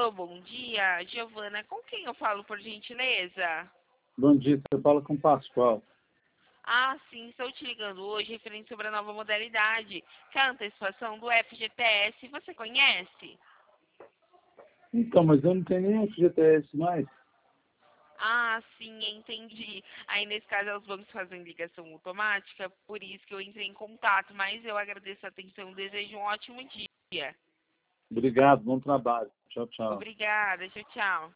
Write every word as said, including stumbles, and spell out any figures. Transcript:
Alô, bom dia. Giovana, com quem eu falo, por gentileza? Bom dia, você fala com o Pascoal. Ah, sim, estou te ligando hoje referente sobre a nova modalidade, que é a antecipação do F G T S. Você conhece? Então, mas eu não tenho nem F G T S mais. Ah, sim, entendi. Aí, nesse caso, os bancos fazem ligação automática, por isso que eu entrei em contato, mas eu agradeço a atenção e desejo um ótimo dia. Obrigado, bom trabalho. Tchau, tchau. Obrigada, tchau, tchau.